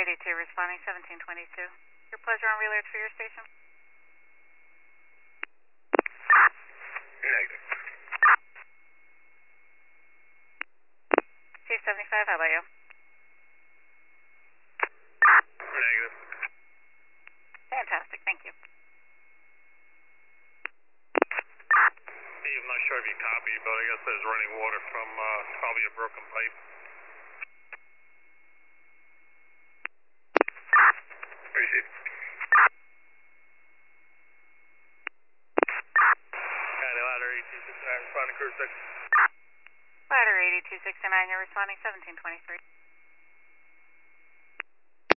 82, responding 1722. Your pleasure on relay for your station? Negative. Chief 75, how about you? Negative. Fantastic, thank you. Steve, I'm not sure if you copied, but I guess there's running water from probably a broken pipe. Receive. County ladder 8269, responding crew 6. Ladder 8269, you're responding 1723.